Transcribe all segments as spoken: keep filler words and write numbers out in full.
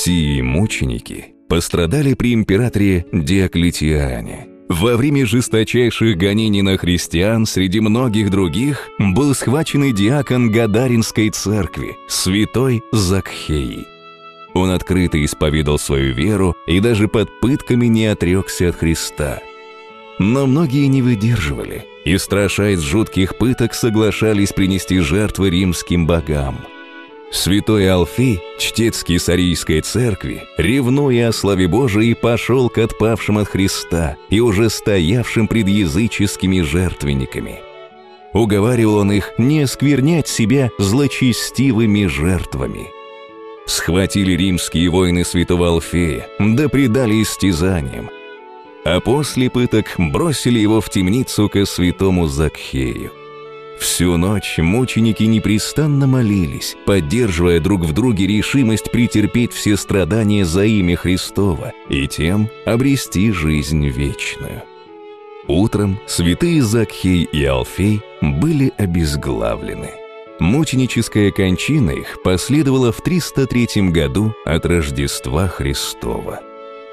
Сии мученики пострадали при императоре Диоклетиане. Во время жесточайших гонений на христиан среди многих других был схвачен и диакон Гадаринской церкви, святой Закхей. Он открыто исповедал свою веру и даже под пытками не отрекся от Христа. Но многие не выдерживали и, страшась жутких пыток, соглашались принести жертвы римским богам. Святой Алфей, чтец Кесарийской церкви, ревнуя о славе Божией, пошел к отпавшим от Христа и уже стоявшим пред языческими жертвенниками. Уговаривал он их не осквернять себя злочестивыми жертвами. Схватили римские воины святого Алфея, да предали истязаниям, а после пыток бросили его в темницу ко святому Закхею. Всю ночь мученики непрестанно молились, поддерживая друг в друге решимость претерпеть все страдания за имя Христово и тем обрести жизнь вечную. Утром святые Закхей и Алфей были обезглавлены. Мученическая кончина их последовала в триста третьем году от Рождества Христова.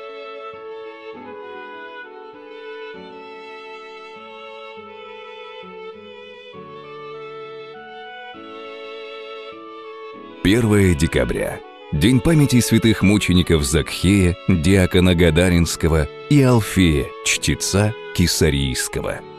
первое декабря. День памяти святых мучеников Закхея, диакона Гадаринского и Алфея, чтеца Кесарийского.